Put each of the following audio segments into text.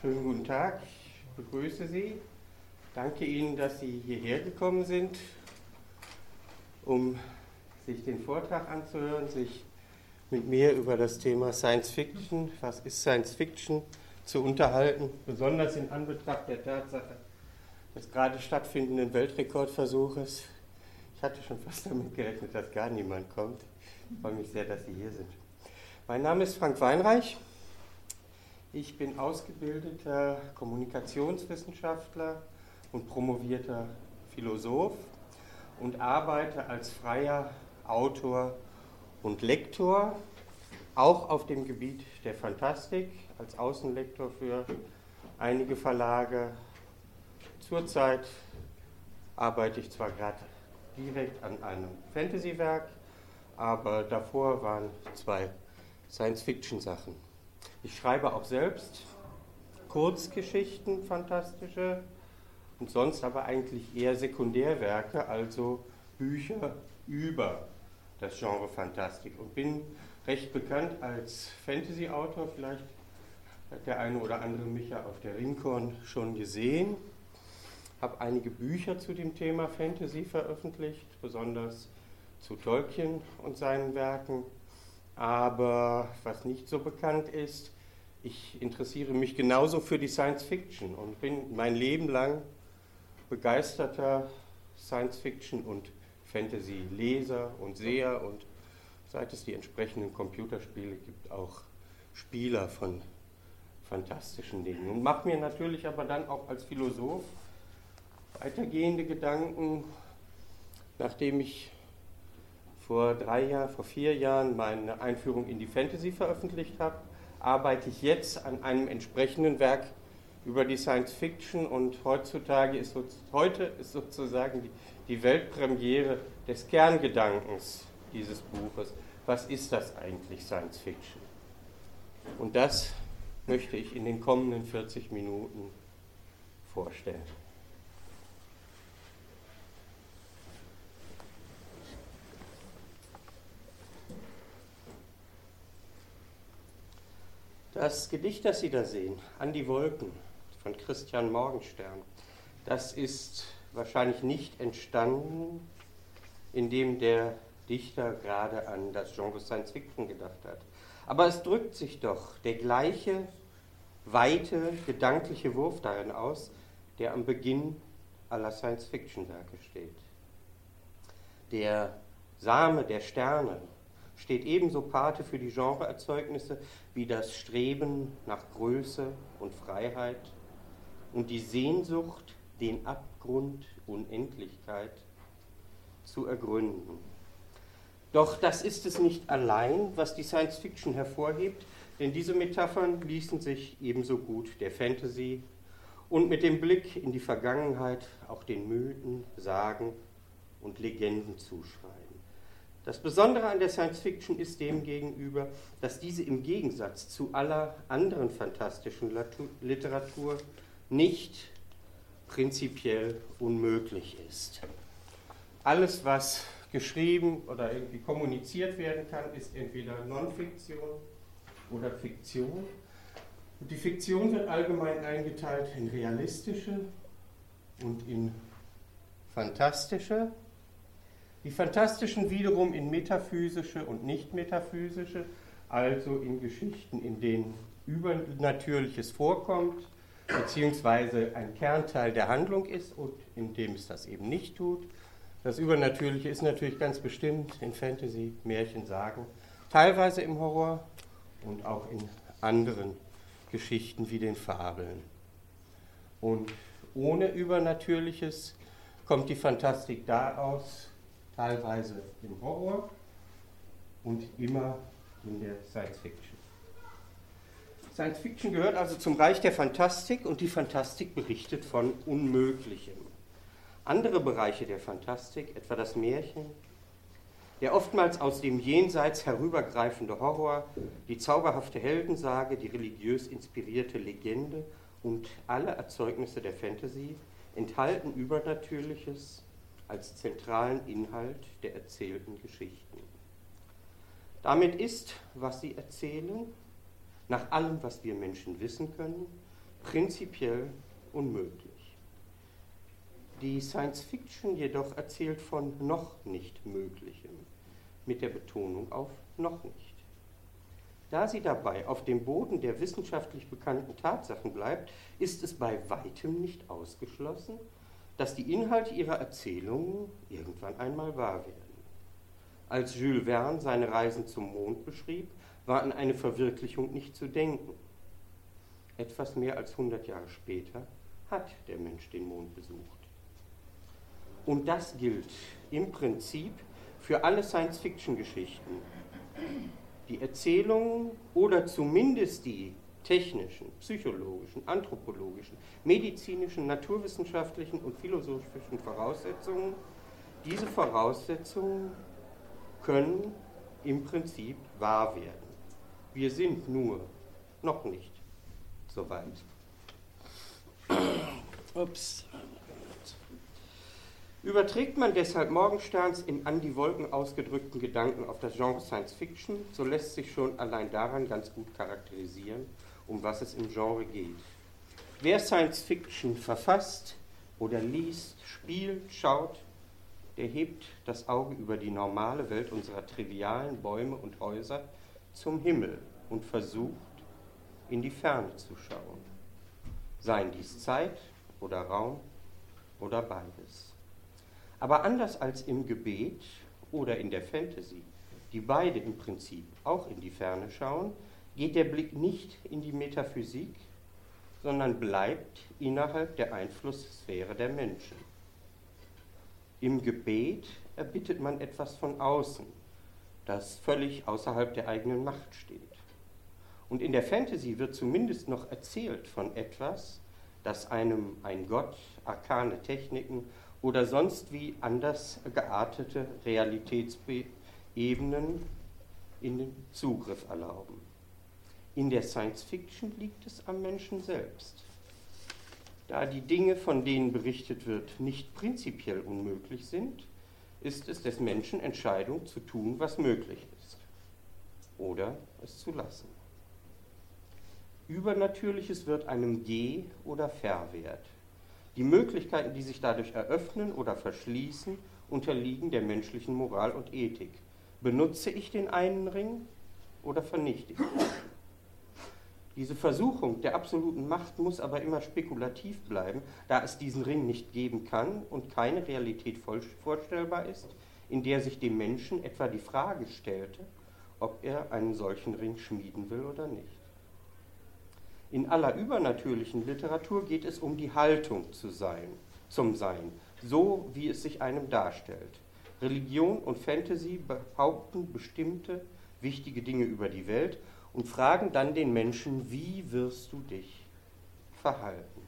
Schönen guten Tag, ich begrüße Sie. Danke Ihnen, dass Sie hierher gekommen sind, um sich den Vortrag anzuhören, sich mit mir über das Thema Science Fiction, was ist Science Fiction, zu unterhalten, besonders in Anbetracht der Tatsache des gerade stattfindenden Weltrekordversuches. Ich hatte schon fast damit gerechnet, dass gar niemand kommt. Ich freue mich sehr, dass Sie hier sind. Mein Name ist Frank Weinreich. Ich bin ausgebildeter Kommunikationswissenschaftler und promovierter Philosoph und arbeite als freier Autor und Lektor, auch auf dem Gebiet der Fantastik, als Außenlektor für einige Verlage. Zurzeit arbeite ich zwar gerade direkt an einem Fantasy-Werk, aber davor waren 2 Science-Fiction-Sachen. Ich schreibe auch selbst Kurzgeschichten, fantastische, und sonst aber eigentlich eher Sekundärwerke, also Bücher über das Genre Fantastik, und bin recht bekannt als Fantasy-Autor. Vielleicht hat der eine oder andere mich ja auf der Ringcon schon gesehen. Habe einige Bücher zu dem Thema Fantasy veröffentlicht, besonders zu Tolkien und seinen Werken. Aber was nicht so bekannt ist, ich interessiere mich genauso für die Science Fiction und bin mein Leben lang begeisterter Science Fiction und Fantasy Leser und Seher, und seit es die entsprechenden Computerspiele gibt, auch Spieler von fantastischen Dingen. Und mache mir natürlich aber dann auch als Philosoph weitergehende Gedanken, nachdem ich vor 4 Jahren meine Einführung in die Fantasy veröffentlicht habe, arbeite ich jetzt an einem entsprechenden Werk über die Science Fiction, und heute ist sozusagen die Weltpremiere des Kerngedankens dieses Buches. Was ist das eigentlich, Science Fiction? Und das möchte ich in den kommenden 40 Minuten vorstellen. Das Gedicht, das Sie da sehen, An die Wolken, von Christian Morgenstern, das ist wahrscheinlich nicht entstanden, indem der Dichter gerade an das Genre Science Fiction gedacht hat. Aber es drückt sich doch der gleiche, weite, gedankliche Wurf darin aus, der am Beginn aller Science-Fiction-Werke steht. Der Same der Sterne steht ebenso Pate für die Genreerzeugnisse wie das Streben nach Größe und Freiheit und die Sehnsucht, den Abgrund Unendlichkeit zu ergründen. Doch das ist es nicht allein, was die Science Fiction hervorhebt, denn diese Metaphern ließen sich ebenso gut der Fantasy und mit dem Blick in die Vergangenheit auch den Mythen, Sagen und Legenden zuschreiben. Das Besondere an der Science Fiction ist demgegenüber, dass diese im Gegensatz zu aller anderen fantastischen Literatur nicht prinzipiell unmöglich ist. Alles, was geschrieben oder irgendwie kommuniziert werden kann, ist entweder Non-Fiktion oder Fiktion. Und die Fiktion wird allgemein eingeteilt in realistische und in fantastische. Die fantastischen wiederum in metaphysische und nicht metaphysische, also in Geschichten, in denen Übernatürliches vorkommt, beziehungsweise ein Kernteil der Handlung ist und in dem es das eben nicht tut. Das Übernatürliche ist natürlich ganz bestimmt in Fantasy, Märchen, Sagen, teilweise im Horror und auch in anderen Geschichten wie den Fabeln. Und ohne Übernatürliches kommt die Fantastik daraus, teilweise im Horror und immer in der Science Fiction. Science Fiction gehört also zum Reich der Fantastik, und die Fantastik berichtet von Unmöglichem. Andere Bereiche der Fantastik, etwa das Märchen, der oftmals aus dem Jenseits herübergreifende Horror, die zauberhafte Heldensage, die religiös inspirierte Legende und alle Erzeugnisse der Fantasy enthalten Übernatürliches als zentralen Inhalt der erzählten Geschichten. Damit ist, was sie erzählen, nach allem, was wir Menschen wissen können, prinzipiell unmöglich. Die Science Fiction jedoch erzählt von noch nicht Möglichem, mit der Betonung auf noch nicht. Da sie dabei auf dem Boden der wissenschaftlich bekannten Tatsachen bleibt, ist es bei weitem nicht ausgeschlossen, dass die Inhalte ihrer Erzählungen irgendwann einmal wahr werden. Als Jules Verne seine Reisen zum Mond beschrieb, war an eine Verwirklichung nicht zu denken. Etwas mehr als 100 Jahre später hat der Mensch den Mond besucht. Und das gilt im Prinzip für alle Science-Fiction-Geschichten. Die Erzählungen oder zumindest die technischen, psychologischen, anthropologischen, medizinischen, naturwissenschaftlichen und philosophischen Voraussetzungen, diese Voraussetzungen können im Prinzip wahr werden. Wir sind nur noch nicht so weit. Ups. Überträgt man deshalb Morgensterns im an die Wolken ausgedrückten Gedanken auf das Genre Science Fiction, so lässt sich schon allein daran ganz gut charakterisieren, um was es im Genre geht. Wer Science Fiction verfasst oder liest, spielt, schaut, der hebt das Auge über die normale Welt unserer trivialen Bäume und Häuser zum Himmel und versucht, in die Ferne zu schauen. Seien dies Zeit oder Raum oder beides. Aber anders als im Gebet oder in der Fantasy, die beide im Prinzip auch in die Ferne schauen, geht der Blick nicht in die Metaphysik, sondern bleibt innerhalb der Einflusssphäre der Menschen. Im Gebet erbittet man etwas von außen, das völlig außerhalb der eigenen Macht steht. Und in der Fantasy wird zumindest noch erzählt von etwas, das einem ein Gott, arkane Techniken oder sonst wie anders geartete Realitätsebenen in den Zugriff erlauben. In der Science Fiction liegt es am Menschen selbst. Da die Dinge, von denen berichtet wird, nicht prinzipiell unmöglich sind, ist es des Menschen Entscheidung zu tun, was möglich ist, oder es zu lassen. Übernatürliches wird einem Ge- oder Verwehrt. Die Möglichkeiten, die sich dadurch eröffnen oder verschließen, unterliegen der menschlichen Moral und Ethik. Benutze ich den einen Ring oder vernichte ich ihn? Diese Versuchung der absoluten Macht muss aber immer spekulativ bleiben, da es diesen Ring nicht geben kann und keine Realität vorstellbar ist, in der sich dem Menschen etwa die Frage stellte, ob er einen solchen Ring schmieden will oder nicht. In aller übernatürlichen Literatur geht es um die Haltung zum Sein, so wie es sich einem darstellt. Religion und Fantasy behaupten bestimmte wichtige Dinge über die Welt und fragen dann den Menschen, wie wirst du dich verhalten?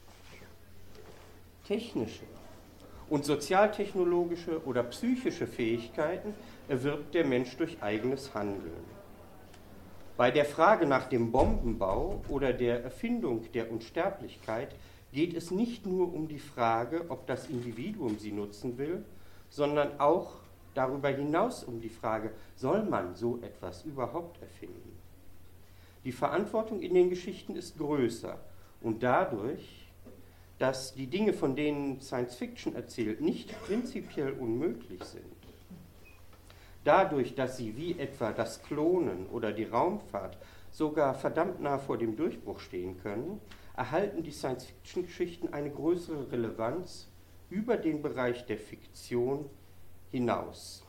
Technische und sozialtechnologische oder psychische Fähigkeiten erwirbt der Mensch durch eigenes Handeln. Bei der Frage nach dem Bombenbau oder der Erfindung der Unsterblichkeit geht es nicht nur um die Frage, ob das Individuum sie nutzen will, sondern auch darüber hinaus um die Frage, soll man so etwas überhaupt erfinden? Die Verantwortung in den Geschichten ist größer und dadurch, dass die Dinge, von denen Science Fiction erzählt, nicht prinzipiell unmöglich sind, dadurch, dass sie wie etwa das Klonen oder die Raumfahrt sogar verdammt nah vor dem Durchbruch stehen können, erhalten die Science-Fiction-Geschichten eine größere Relevanz über den Bereich der Fiktion hinaus.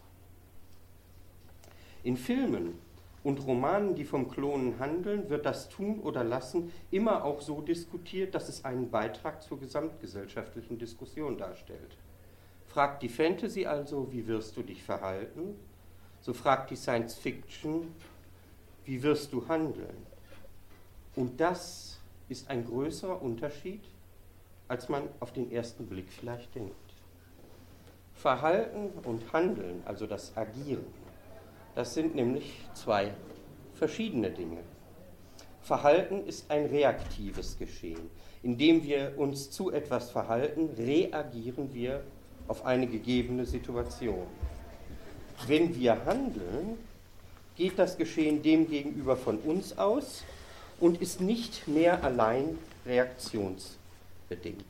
In Filmen und Romanen, die vom Klonen handeln, wird das Tun oder Lassen immer auch so diskutiert, dass es einen Beitrag zur gesamtgesellschaftlichen Diskussion darstellt. Fragt die Fantasy also, wie wirst du dich verhalten? So fragt die Science Fiction, wie wirst du handeln? Und das ist ein größerer Unterschied, als man auf den ersten Blick vielleicht denkt. Verhalten und Handeln, also das Agieren, das sind nämlich zwei verschiedene Dinge. Verhalten ist ein reaktives Geschehen. Indem wir uns zu etwas verhalten, reagieren wir auf eine gegebene Situation. Wenn wir handeln, geht das Geschehen dem gegenüber von uns aus und ist nicht mehr allein reaktionsbedingt.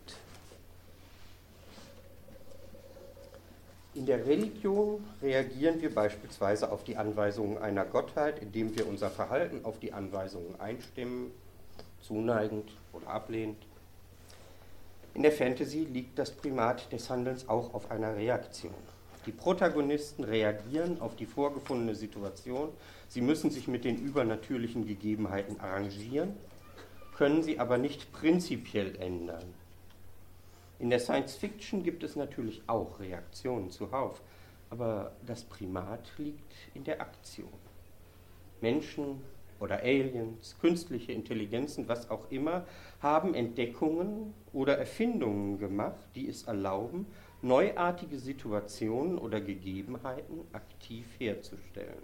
In der Religion reagieren wir beispielsweise auf die Anweisungen einer Gottheit, indem wir unser Verhalten auf die Anweisungen einstimmen, zuneigend oder ablehnend. In der Fantasy liegt das Primat des Handelns auch auf einer Reaktion. Die Protagonisten reagieren auf die vorgefundene Situation, sie müssen sich mit den übernatürlichen Gegebenheiten arrangieren, können sie aber nicht prinzipiell ändern. In der Science Fiction gibt es natürlich auch Reaktionen zuhauf, aber das Primat liegt in der Aktion. Menschen oder Aliens, künstliche Intelligenzen, was auch immer, haben Entdeckungen oder Erfindungen gemacht, die es erlauben, neuartige Situationen oder Gegebenheiten aktiv herzustellen.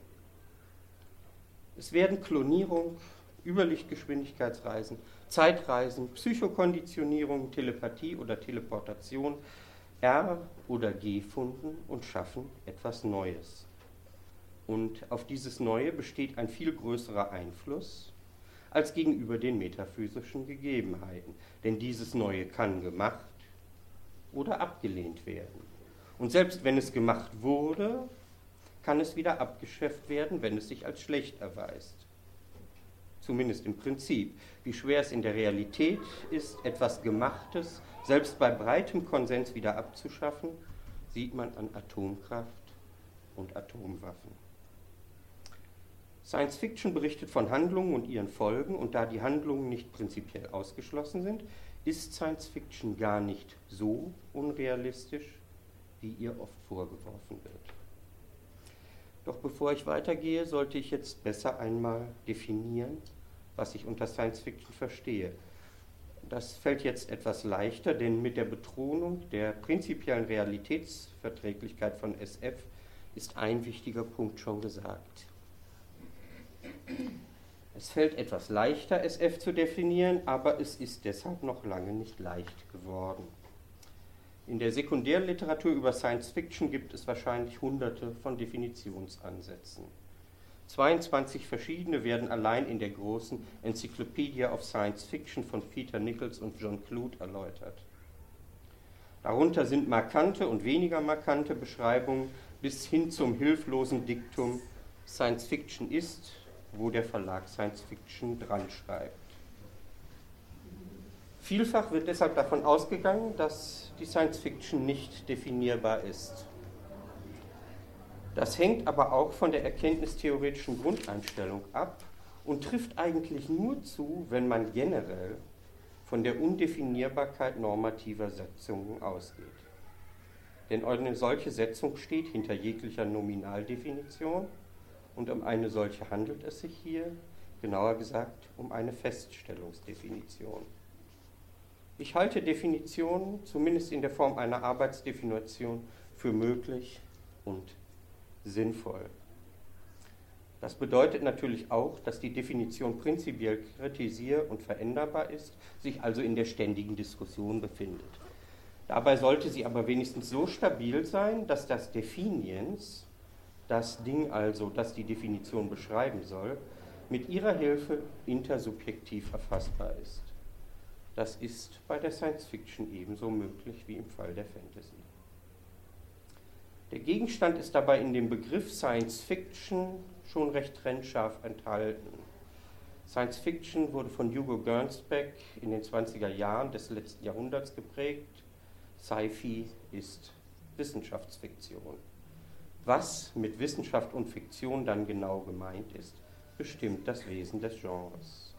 Es werden Klonierung, Überlichtgeschwindigkeitsreisen, Zeitreisen, Psychokonditionierung, Telepathie oder Teleportation oder gefunden und schaffen etwas Neues. Und auf dieses Neue besteht ein viel größerer Einfluss als gegenüber den metaphysischen Gegebenheiten. Denn dieses Neue kann gemacht oder abgelehnt werden. Und selbst wenn es gemacht wurde, kann es wieder abgeschafft werden, wenn es sich als schlecht erweist. Zumindest im Prinzip. Wie schwer es in der Realität ist, etwas Gemachtes, selbst bei breitem Konsens wieder abzuschaffen, sieht man an Atomkraft und Atomwaffen. Science Fiction berichtet von Handlungen und ihren Folgen, und da die Handlungen nicht prinzipiell ausgeschlossen sind, ist Science Fiction gar nicht so unrealistisch, wie ihr oft vorgeworfen wird. Doch bevor ich weitergehe, sollte ich jetzt besser einmal definieren, was ich unter Science Fiction verstehe. Das fällt jetzt etwas leichter, denn mit der Betonung der prinzipiellen Realitätsverträglichkeit von SF ist ein wichtiger Punkt schon gesagt. Es fällt etwas leichter, SF zu definieren, aber es ist deshalb noch lange nicht leicht geworden. In der Sekundärliteratur über Science Fiction gibt es wahrscheinlich hunderte von Definitionsansätzen. 22 verschiedene werden allein in der großen Encyclopedia of Science Fiction von Peter Nichols und John Clute erläutert. Darunter sind markante und weniger markante Beschreibungen bis hin zum hilflosen Diktum Science Fiction ist, wo der Verlag Science Fiction dran schreibt. Vielfach wird deshalb davon ausgegangen, dass die Science Fiction nicht definierbar ist. Das hängt aber auch von der erkenntnistheoretischen Grundeinstellung ab und trifft eigentlich nur zu, wenn man generell von der Undefinierbarkeit normativer Setzungen ausgeht. Denn eine solche Setzung steht hinter jeglicher Nominaldefinition, und um eine solche handelt es sich hier, genauer gesagt, um eine Feststellungsdefinition. Ich halte Definitionen, zumindest in der Form einer Arbeitsdefinition, für möglich und sinnvoll. Das bedeutet natürlich auch, dass die Definition prinzipiell kritisier- und veränderbar ist, sich also in der ständigen Diskussion befindet. Dabei sollte sie aber wenigstens so stabil sein, dass das Definiens, das Ding also, das die Definition beschreiben soll, mit ihrer Hilfe intersubjektiv erfassbar ist. Das ist bei der Science Fiction ebenso möglich wie im Fall der Fantasy. Der Gegenstand ist dabei in dem Begriff Science Fiction schon recht trennscharf enthalten. Science Fiction wurde von Hugo Gernsback in den 20er Jahren des letzten Jahrhunderts geprägt. Sci-Fi ist Wissenschaftsfiktion. Was mit Wissenschaft und Fiktion dann genau gemeint ist, bestimmt das Wesen des Genres.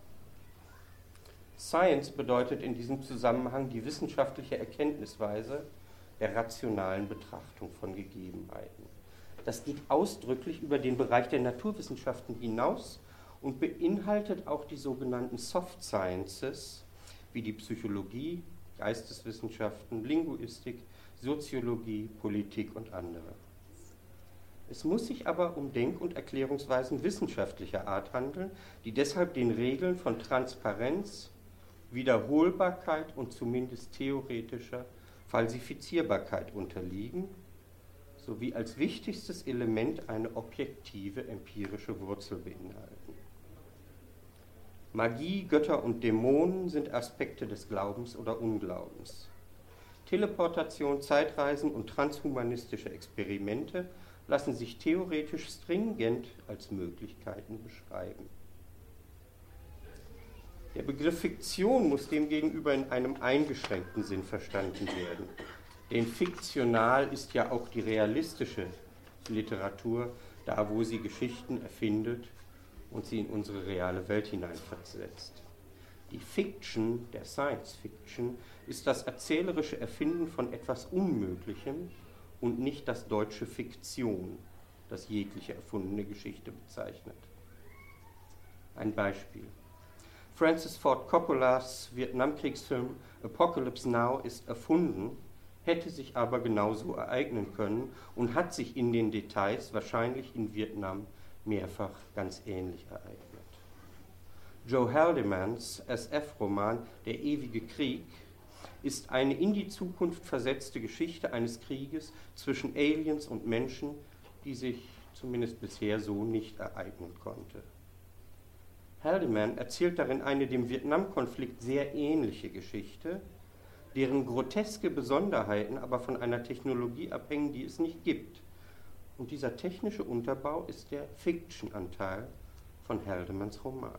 Science bedeutet in diesem Zusammenhang die wissenschaftliche Erkenntnisweise der rationalen Betrachtung von Gegebenheiten. Das geht ausdrücklich über den Bereich der Naturwissenschaften hinaus und beinhaltet auch die sogenannten Soft Sciences, wie die Psychologie, Geisteswissenschaften, Linguistik, Soziologie, Politik und andere. Es muss sich aber um Denk- und Erklärungsweisen wissenschaftlicher Art handeln, die deshalb den Regeln von Transparenz, Wiederholbarkeit und zumindest theoretischer Falsifizierbarkeit unterliegen, sowie als wichtigstes Element eine objektive empirische Wurzel beinhalten. Magie, Götter und Dämonen sind Aspekte des Glaubens oder Unglaubens. Teleportation, Zeitreisen und transhumanistische Experimente lassen sich theoretisch stringent als Möglichkeiten beschreiben. Der Begriff Fiktion muss demgegenüber in einem eingeschränkten Sinn verstanden werden. Denn fiktional ist ja auch die realistische Literatur, da wo sie Geschichten erfindet und sie in unsere reale Welt hineinversetzt. Die Fiction, der Science Fiction, ist das erzählerische Erfinden von etwas Unmöglichem und nicht das deutsche Fiktion, das jegliche erfundene Geschichte bezeichnet. Ein Beispiel. Francis Ford Coppolas Vietnamkriegsfilm Apocalypse Now ist erfunden, hätte sich aber genauso ereignen können und hat sich in den Details wahrscheinlich in Vietnam mehrfach ganz ähnlich ereignet. Joe Haldimans SF-Roman Der ewige Krieg ist eine in die Zukunft versetzte Geschichte eines Krieges zwischen Aliens und Menschen, die sich zumindest bisher so nicht ereignen konnte. Haldeman erzählt darin eine dem Vietnamkonflikt sehr ähnliche Geschichte, deren groteske Besonderheiten aber von einer Technologie abhängen, die es nicht gibt. Und dieser technische Unterbau ist der Fiction-Anteil von Haldemans Roman.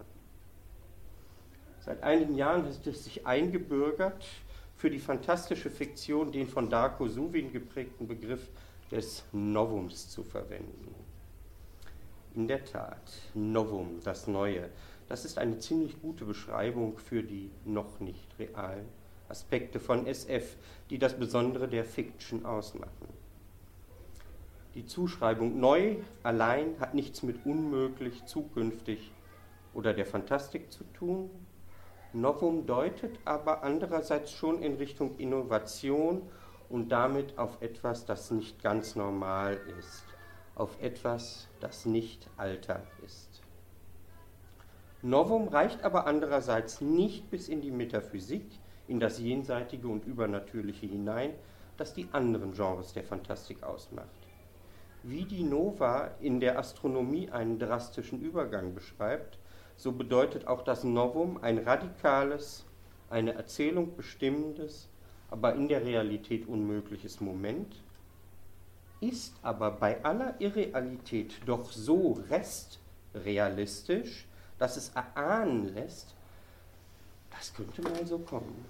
Seit einigen Jahren hat es sich eingebürgert, für die fantastische Fiktion den von Darko Suvin geprägten Begriff des Novums zu verwenden. In der Tat, Novum, das Neue, das ist eine ziemlich gute Beschreibung für die noch nicht realen Aspekte von SF, die das Besondere der Fiction ausmachen. Die Zuschreibung neu allein hat nichts mit unmöglich, zukünftig oder der Fantastik zu tun. Novum deutet aber andererseits schon in Richtung Innovation und damit auf etwas, das nicht ganz normal ist, auf etwas, das nicht Alter ist. Novum reicht aber andererseits nicht bis in die Metaphysik, in das Jenseitige und Übernatürliche hinein, das die anderen Genres der Fantastik ausmacht. Wie die Nova in der Astronomie einen drastischen Übergang beschreibt, so bedeutet auch das Novum ein radikales, eine Erzählung bestimmendes, aber in der Realität unmögliches Moment, ist aber bei aller Irrealität doch so restrealistisch, dass es erahnen lässt, das könnte mal so kommen.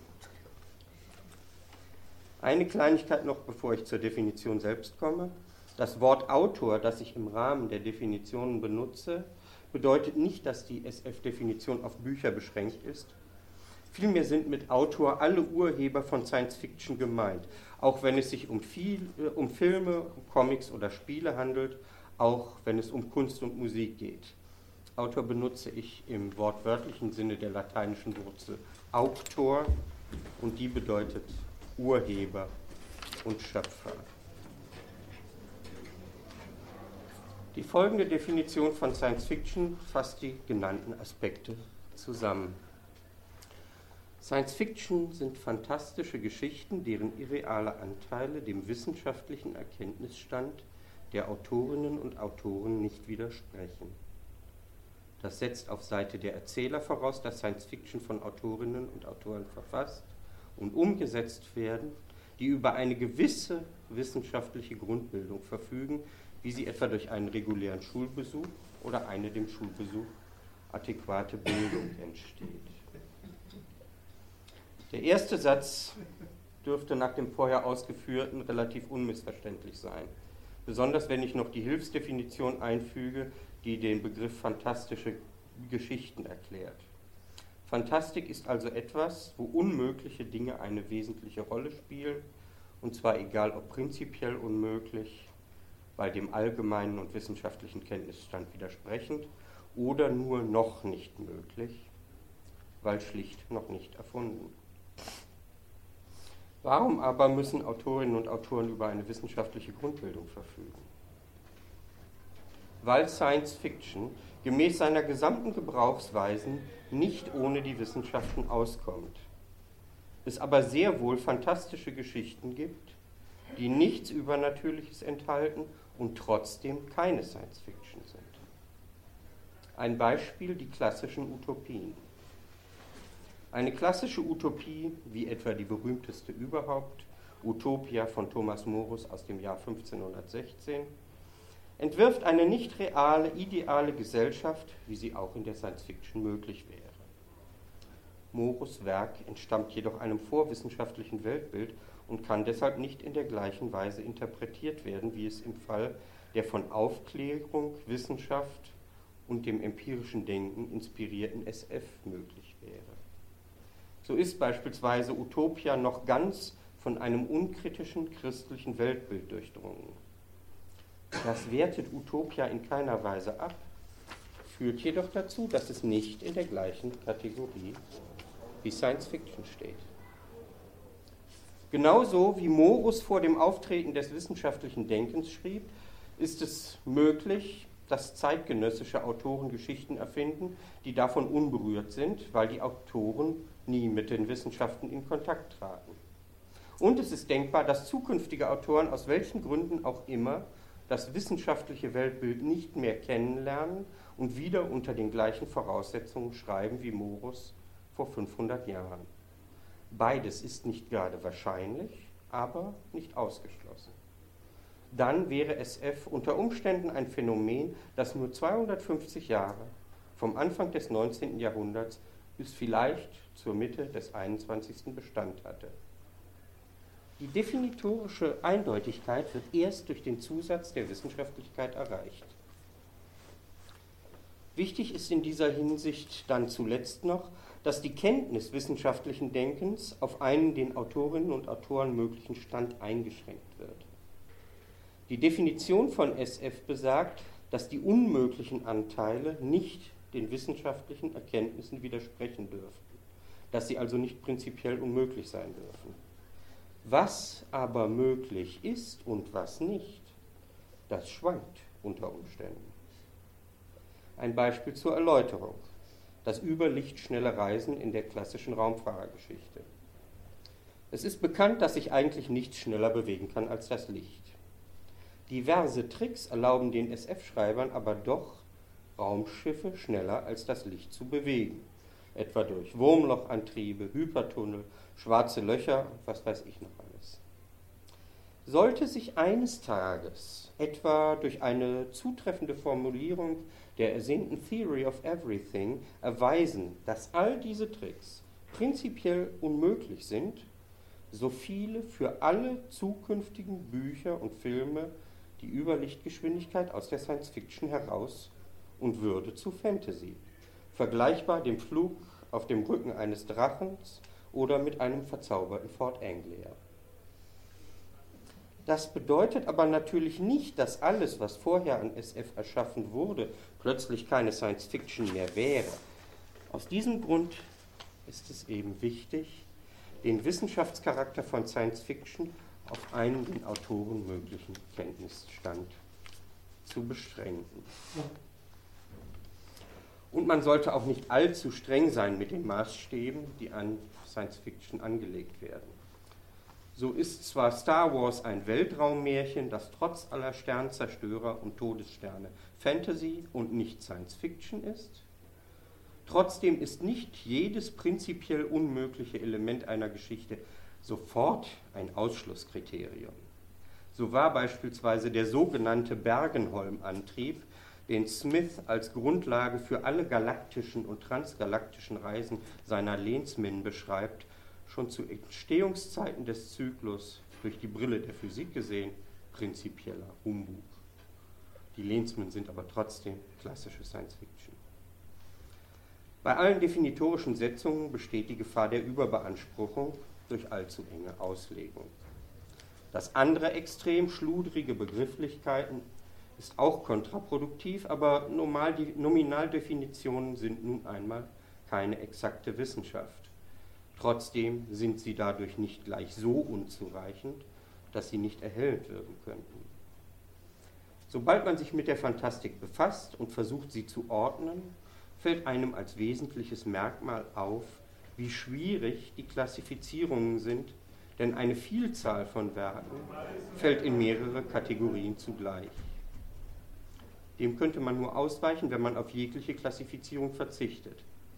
Eine Kleinigkeit noch, bevor ich zur Definition selbst komme. Das Wort Autor, das ich im Rahmen der Definitionen benutze, bedeutet nicht, dass die SF-Definition auf Bücher beschränkt ist. Vielmehr sind mit Autor alle Urheber von Science Fiction gemeint, auch wenn es sich um Filme, Comics oder Spiele handelt, auch wenn es um Kunst und Musik geht. Autor benutze ich im wortwörtlichen Sinne der lateinischen Wurzel Auctor und die bedeutet Urheber und Schöpfer. Die folgende Definition von Science Fiction fasst die genannten Aspekte zusammen. Science Fiction sind fantastische Geschichten, deren irreale Anteile dem wissenschaftlichen Erkenntnisstand der Autorinnen und Autoren nicht widersprechen. Das setzt auf Seite der Erzähler voraus, dass Science Fiction von Autorinnen und Autoren verfasst und umgesetzt werden, die über eine gewisse wissenschaftliche Grundbildung verfügen, wie sie etwa durch einen regulären Schulbesuch oder eine dem Schulbesuch adäquate Bildung entsteht. Der erste Satz dürfte nach dem vorher ausgeführten relativ unmissverständlich sein, besonders wenn ich noch die Hilfsdefinition einfüge, die den Begriff fantastische Geschichten erklärt. Fantastik ist also etwas, wo unmögliche Dinge eine wesentliche Rolle spielen, und zwar egal ob prinzipiell unmöglich, weil dem allgemeinen und wissenschaftlichen Kenntnisstand widersprechend, oder nur noch nicht möglich, weil schlicht noch nicht erfunden. Warum aber müssen Autorinnen und Autoren über eine wissenschaftliche Grundbildung verfügen? Weil Science Fiction gemäß seiner gesamten Gebrauchsweisen nicht ohne die Wissenschaften auskommt. Es aber sehr wohl fantastische Geschichten gibt, die nichts Übernatürliches enthalten und trotzdem keine Science Fiction sind. Ein Beispiel: die klassischen Utopien. Eine klassische Utopie, wie etwa die berühmteste überhaupt, Utopia von Thomas Morus aus dem Jahr 1516, entwirft eine nicht reale, ideale Gesellschaft, wie sie auch in der Science-Fiction möglich wäre. Morus' Werk entstammt jedoch einem vorwissenschaftlichen Weltbild und kann deshalb nicht in der gleichen Weise interpretiert werden, wie es im Fall der von Aufklärung, Wissenschaft und dem empirischen Denken inspirierten SF möglich wäre. So ist beispielsweise Utopia noch ganz von einem unkritischen christlichen Weltbild durchdrungen. Das wertet Utopia in keiner Weise ab, führt jedoch dazu, dass es nicht in der gleichen Kategorie wie Science Fiction steht. Genauso wie Morus vor dem Auftreten des wissenschaftlichen Denkens schrieb, ist es möglich, dass zeitgenössische Autoren Geschichten erfinden, die davon unberührt sind, weil die Autoren nie mit den Wissenschaften in Kontakt traten. Und es ist denkbar, dass zukünftige Autoren aus welchen Gründen auch immer das wissenschaftliche Weltbild nicht mehr kennenlernen und wieder unter den gleichen Voraussetzungen schreiben wie Morus vor 500 Jahren. Beides ist nicht gerade wahrscheinlich, aber nicht ausgeschlossen. Dann wäre SF unter Umständen ein Phänomen, das nur 250 Jahre vom Anfang des 19. Jahrhunderts bis vielleicht zur Mitte des 21. Bestand hatte. Die definitorische Eindeutigkeit wird erst durch den Zusatz der Wissenschaftlichkeit erreicht. Wichtig ist in dieser Hinsicht dann zuletzt noch, dass die Kenntnis wissenschaftlichen Denkens auf einen den Autorinnen und Autoren möglichen Stand eingeschränkt wird. Die Definition von SF besagt, dass die unmöglichen Anteile nicht den wissenschaftlichen Erkenntnissen widersprechen dürfen, dass sie also nicht prinzipiell unmöglich sein dürfen. Was aber möglich ist und was nicht, das schwankt unter Umständen. Ein Beispiel zur Erläuterung: Das überlichtschnelle Reisen in der klassischen Raumfahrergeschichte. Es ist bekannt, dass sich eigentlich nichts schneller bewegen kann als das Licht. Diverse Tricks erlauben den SF-Schreibern aber doch, Raumschiffe schneller als das Licht zu bewegen. Etwa durch Wurmlochantriebe, Hypertunnel, schwarze Löcher und was weiß ich noch alles. Sollte sich eines Tages, etwa durch eine zutreffende Formulierung der ersehnten Theory of Everything, erweisen, dass all diese Tricks prinzipiell unmöglich sind, so fiele für alle zukünftigen Bücher und Filme die Überlichtgeschwindigkeit aus der Science Fiction heraus und würde zu Fantasy, vergleichbar dem Flug auf dem Rücken eines Drachens oder mit einem verzauberten Fort Anglia. Das bedeutet aber natürlich nicht, dass alles, was vorher an SF erschaffen wurde, plötzlich keine Science Fiction mehr wäre. Aus diesem Grund ist es eben wichtig, den Wissenschaftscharakter von Science Fiction auf einen den Autoren möglichen Kenntnisstand zu beschränken. Und man sollte auch nicht allzu streng sein mit den Maßstäben, die an Science Fiction angelegt werden. So ist zwar Star Wars ein Weltraummärchen, das trotz aller Sternzerstörer und Todessterne Fantasy und nicht Science Fiction ist. Trotzdem ist nicht jedes prinzipiell unmögliche Element einer Geschichte sofort ein Ausschlusskriterium. So war beispielsweise der sogenannte Bergenholm-Antrieb, den Smith als Grundlage für alle galaktischen und transgalaktischen Reisen seiner Lehnsmen beschreibt, schon zu Entstehungszeiten des Zyklus durch die Brille der Physik gesehen, prinzipieller Humbug. Die Lehnsmen sind aber trotzdem klassische Science Fiction. Bei allen definitorischen Setzungen besteht die Gefahr der Überbeanspruchung durch allzu enge Auslegung. Das andere Extrem, schludrige Begrifflichkeiten, ist auch kontraproduktiv, aber Nominaldefinitionen sind nun einmal keine exakte Wissenschaft. Trotzdem sind sie dadurch nicht gleich so unzureichend, dass sie nicht erhellend wirken könnten. Sobald man sich mit der Fantastik befasst und versucht, sie zu ordnen, fällt einem als wesentliches Merkmal auf, wie schwierig die Klassifizierungen sind, denn eine Vielzahl von Werken fällt in mehrere Kategorien zugleich. Dem könnte man nur ausweichen, wenn man auf jegliche Klassifizierung verzichtet.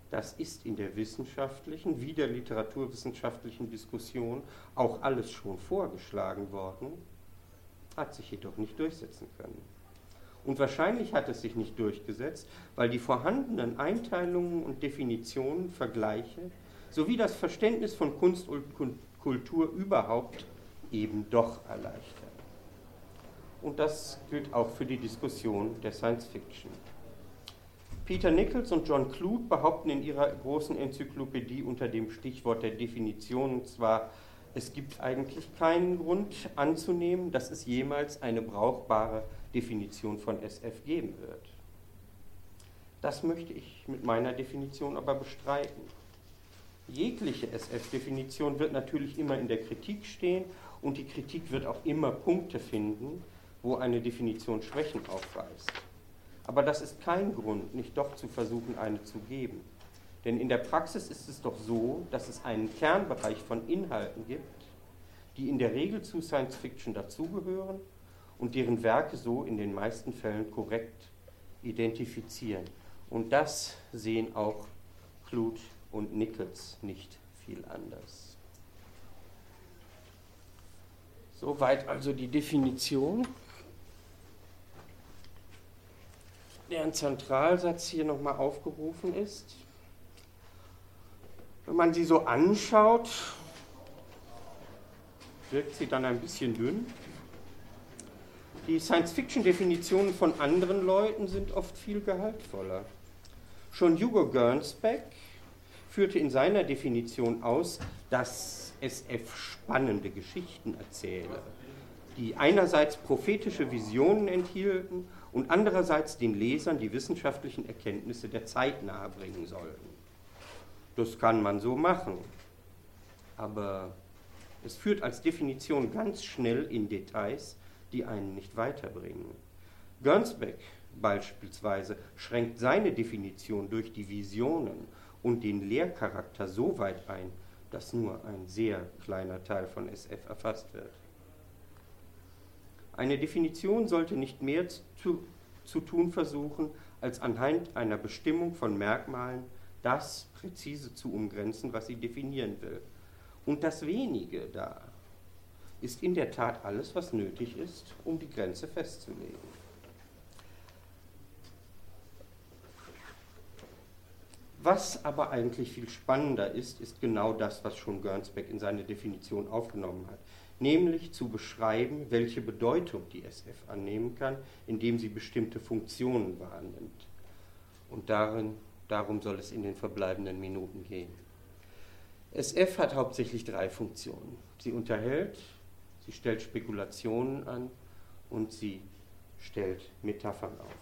Das ist in der wissenschaftlichen wie der literaturwissenschaftlichen Diskussion auch alles schon vorgeschlagen worden, hat sich jedoch nicht durchsetzen können. Und wahrscheinlich hat es sich nicht durchgesetzt, weil die vorhandenen Einteilungen und Definitionen, Vergleiche sowie das Verständnis von Kunst und Kultur überhaupt eben doch erleichtern. Und das gilt auch für die Diskussion der Science Fiction. Peter Nichols und John Clute behaupten in ihrer großen Enzyklopädie unter dem Stichwort der Definitionen zwar, es gibt eigentlich keinen Grund anzunehmen, dass es jemals eine brauchbare Definition von SF geben wird. Das möchte ich mit meiner Definition aber bestreiten. Jegliche SF-Definition wird natürlich immer in der Kritik stehen und die Kritik wird auch immer Punkte finden, wo eine Definition Schwächen aufweist. Aber das ist kein Grund, nicht doch zu versuchen, eine zu geben. Denn in der Praxis ist es doch so, dass es einen Kernbereich von Inhalten gibt, die in der Regel zu Science Fiction dazugehören und deren Werke so in den meisten Fällen korrekt identifizieren. Und das sehen auch Clute und Nichols nicht viel anders. Soweit also die Definition. Deren Zentralsatz hier nochmal aufgerufen ist. Wenn man sie so anschaut, wirkt sie dann ein bisschen dünn. Die Science-Fiction-Definitionen von anderen Leuten sind oft viel gehaltvoller. Schon Hugo Gernsback führte in seiner Definition aus, dass SF spannende Geschichten erzähle, die einerseits prophetische Visionen enthielten und andererseits den Lesern die wissenschaftlichen Erkenntnisse der Zeit nahebringen sollten. Das kann man so machen, aber es führt als Definition ganz schnell in Details, die einen nicht weiterbringen. Gernsback beispielsweise schränkt seine Definition durch die Visionen und den Lehrcharakter so weit ein, dass nur ein sehr kleiner Teil von SF erfasst wird. Eine Definition sollte nicht mehr zu tun versuchen, als anhand einer Bestimmung von Merkmalen das präzise zu umgrenzen, was sie definieren will. Und das Wenige da ist in der Tat alles, was nötig ist, um die Grenze festzulegen. Was aber eigentlich viel spannender ist, ist genau das, was schon Gernsback in seine Definition aufgenommen hat, nämlich zu beschreiben, welche Bedeutung die SF annehmen kann, indem sie bestimmte Funktionen wahrnimmt. Und darum soll es in den verbleibenden Minuten gehen. SF hat hauptsächlich 3 Funktionen. Sie unterhält, sie stellt Spekulationen an und sie stellt Metaphern auf.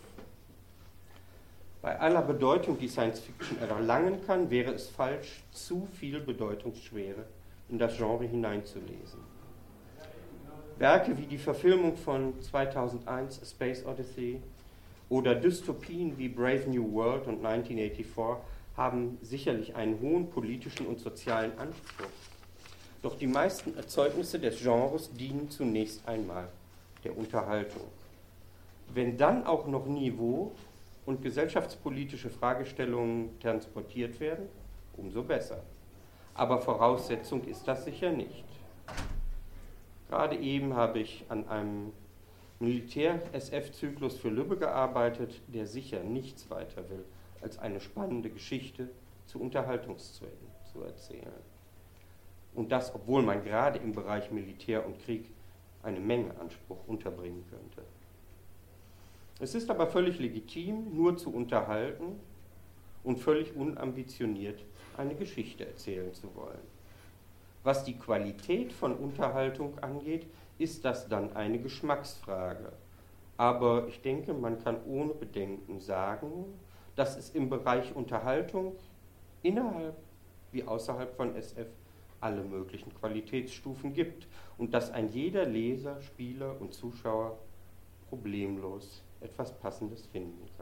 Bei aller Bedeutung, die Science Fiction erlangen kann, wäre es falsch, zu viel Bedeutungsschwere in das Genre hineinzulesen. Werke wie die Verfilmung von 2001 A Space Odyssey oder Dystopien wie Brave New World und 1984 haben sicherlich einen hohen politischen und sozialen Anspruch. Doch die meisten Erzeugnisse des Genres dienen zunächst einmal der Unterhaltung. Wenn dann auch noch Niveau und gesellschaftspolitische Fragestellungen transportiert werden, umso besser. Aber Voraussetzung ist das sicher nicht. Gerade eben habe ich an einem Militär-SF-Zyklus für Lübbe gearbeitet, der sicher nichts weiter will, als eine spannende Geschichte zu Unterhaltungszwecken zu erzählen. Und das, obwohl man gerade im Bereich Militär und Krieg eine Menge Anspruch unterbringen könnte. Es ist aber völlig legitim, nur zu unterhalten und völlig unambitioniert eine Geschichte erzählen zu wollen. Was die Qualität von Unterhaltung angeht, ist das dann eine Geschmacksfrage. Aber ich denke, man kann ohne Bedenken sagen, dass es im Bereich Unterhaltung innerhalb wie außerhalb von SF alle möglichen Qualitätsstufen gibt und dass ein jeder Leser, Spieler und Zuschauer problemlos etwas Passendes finden kann.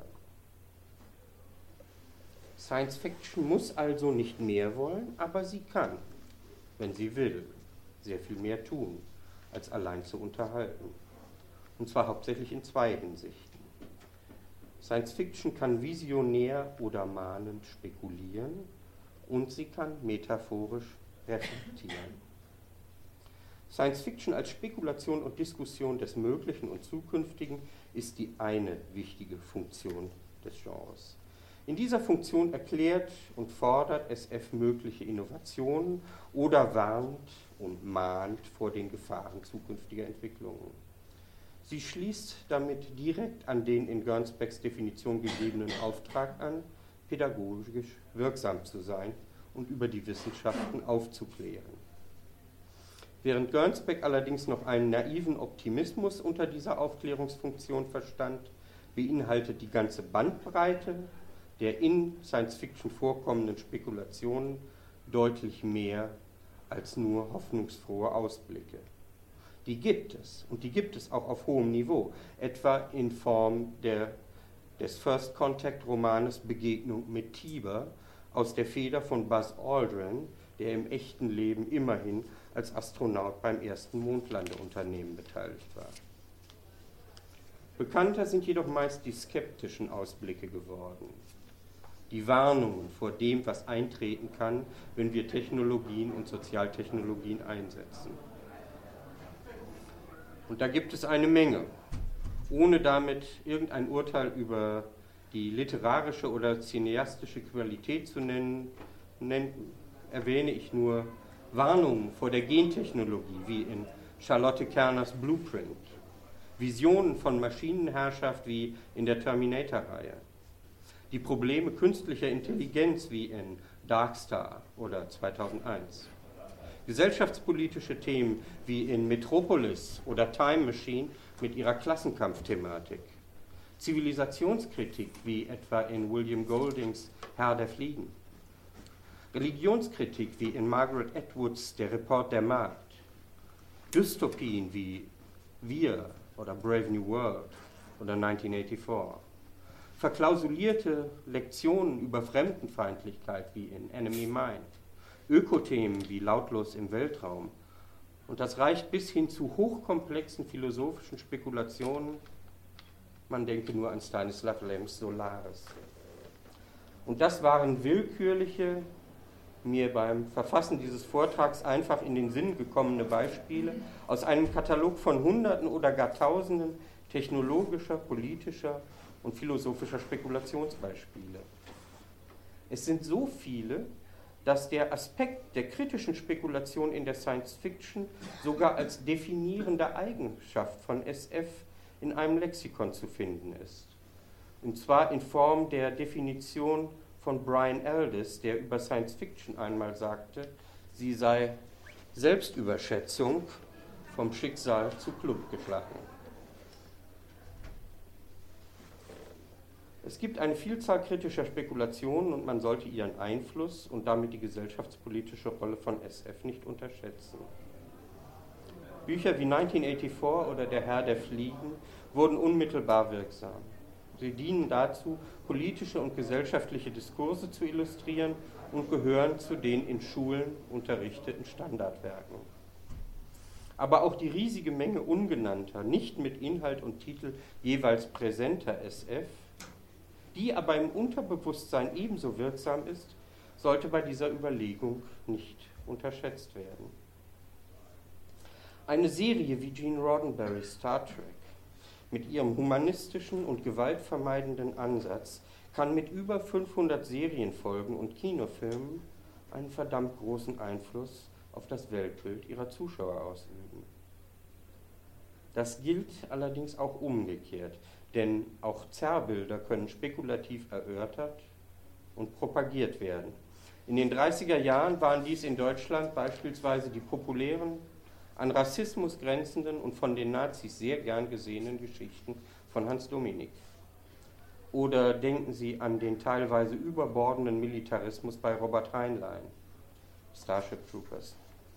Science Fiction muss also nicht mehr wollen, aber sie kann, wenn sie will, sehr viel mehr tun, als allein zu unterhalten. Und zwar hauptsächlich in 2 Hinsichten. Science Fiction kann visionär oder mahnend spekulieren und sie kann metaphorisch reflektieren. Science Fiction als Spekulation und Diskussion des Möglichen und Zukünftigen ist die eine wichtige Funktion des Genres. In dieser Funktion erklärt und fordert SF mögliche Innovationen oder warnt und mahnt vor den Gefahren zukünftiger Entwicklungen. Sie schließt damit direkt an den in Gernsbacks Definition gegebenen Auftrag an, pädagogisch wirksam zu sein und über die Wissenschaften aufzuklären. Während Gernsback allerdings noch einen naiven Optimismus unter dieser Aufklärungsfunktion verstand, beinhaltet die ganze Bandbreite der in Science-Fiction vorkommenden Spekulationen deutlich mehr als nur hoffnungsfrohe Ausblicke. Die gibt es, und die gibt es auch auf hohem Niveau, etwa in Form des First Contact-Romanes Begegnung mit Tiber aus der Feder von Buzz Aldrin, der im echten Leben immerhin als Astronaut beim ersten Mondlandeunternehmen beteiligt war. Bekannter sind jedoch meist die skeptischen Ausblicke geworden. Die Warnungen vor dem, was eintreten kann, wenn wir Technologien und Sozialtechnologien einsetzen. Und da gibt es eine Menge. Ohne damit irgendein Urteil über die literarische oder cineastische Qualität zu nennen, erwähne ich nur Warnungen vor der Gentechnologie, wie in Charlotte Kerners Blueprint, Visionen von Maschinenherrschaft wie in der Terminator-Reihe, die Probleme künstlicher Intelligenz wie in Darkstar oder 2001, gesellschaftspolitische Themen wie in Metropolis oder Time Machine mit ihrer Klassenkampfthematik, Zivilisationskritik wie etwa in William Goldings Herr der Fliegen, Religionskritik wie in Margaret Atwoods Der Report der Magd, Dystopien wie Wir oder Brave New World oder 1984, verklausulierte Lektionen über Fremdenfeindlichkeit wie in Enemy Mine, Ökothemen wie Lautlos im Weltraum. Und das reicht bis hin zu hochkomplexen philosophischen Spekulationen. Man denke nur an Stanislav Lems Solaris. Und das waren willkürliche, mir beim Verfassen dieses Vortrags einfach in den Sinn gekommene Beispiele aus einem Katalog von Hunderten oder gar Tausenden technologischer, politischer und philosophischer Spekulationsbeispiele. Es sind so viele, dass der Aspekt der kritischen Spekulation in der Science Fiction sogar als definierende Eigenschaft von SF in einem Lexikon zu finden ist. Und zwar in Form der Definition von Brian Aldiss, der über Science Fiction einmal sagte, sie sei Selbstüberschätzung vom Schicksal zu Klump geschlagen. Es gibt eine Vielzahl kritischer Spekulationen und man sollte ihren Einfluss und damit die gesellschaftspolitische Rolle von SF nicht unterschätzen. Bücher wie 1984 oder Der Herr der Fliegen wurden unmittelbar wirksam. Sie dienen dazu, politische und gesellschaftliche Diskurse zu illustrieren und gehören zu den in Schulen unterrichteten Standardwerken. Aber auch die riesige Menge ungenannter, nicht mit Inhalt und Titel jeweils präsenter SF, die aber im Unterbewusstsein ebenso wirksam ist, sollte bei dieser Überlegung nicht unterschätzt werden. Eine Serie wie Gene Roddenberrys Star Trek mit ihrem humanistischen und gewaltvermeidenden Ansatz kann mit über 500 Serienfolgen und Kinofilmen einen verdammt großen Einfluss auf das Weltbild ihrer Zuschauer ausüben. Das gilt allerdings auch umgekehrt, denn auch Zerrbilder können spekulativ erörtert und propagiert werden. In den 30er Jahren waren dies in Deutschland beispielsweise die populären, an Rassismus grenzenden und von den Nazis sehr gern gesehenen Geschichten von Hans Dominik. Oder denken Sie an den teilweise überbordenden Militarismus bei Robert Heinlein, Starship Troopers.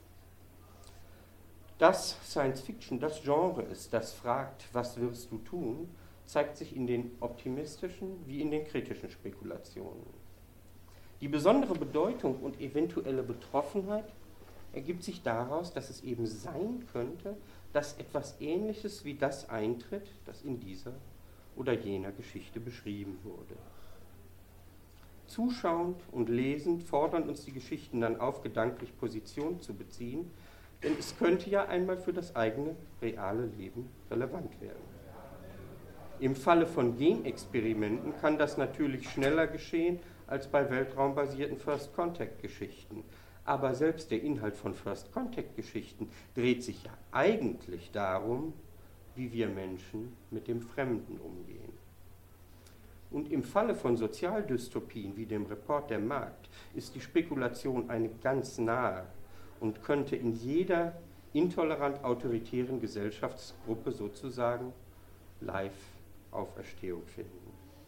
Dass Science Fiction das Genre ist, das fragt, was wirst du tun, zeigt sich in den optimistischen wie in den kritischen Spekulationen. Die besondere Bedeutung und eventuelle Betroffenheit ergibt sich daraus, dass es eben sein könnte, dass etwas Ähnliches wie das eintritt, das in dieser oder jener Geschichte beschrieben wurde. Zuschauend und lesend fordern uns die Geschichten dann auf, gedanklich Position zu beziehen, denn es könnte ja einmal für das eigene reale Leben relevant werden. Im Falle von Genexperimenten kann das natürlich schneller geschehen als bei weltraumbasierten First-Contact-Geschichten. Aber selbst der Inhalt von First-Contact-Geschichten dreht sich ja eigentlich darum, wie wir Menschen mit dem Fremden umgehen. Und im Falle von Sozialdystopien wie dem Report der Markt ist die Spekulation eine ganz nahe und könnte in jeder intolerant autoritären Gesellschaftsgruppe sozusagen Live-Auferstehung finden.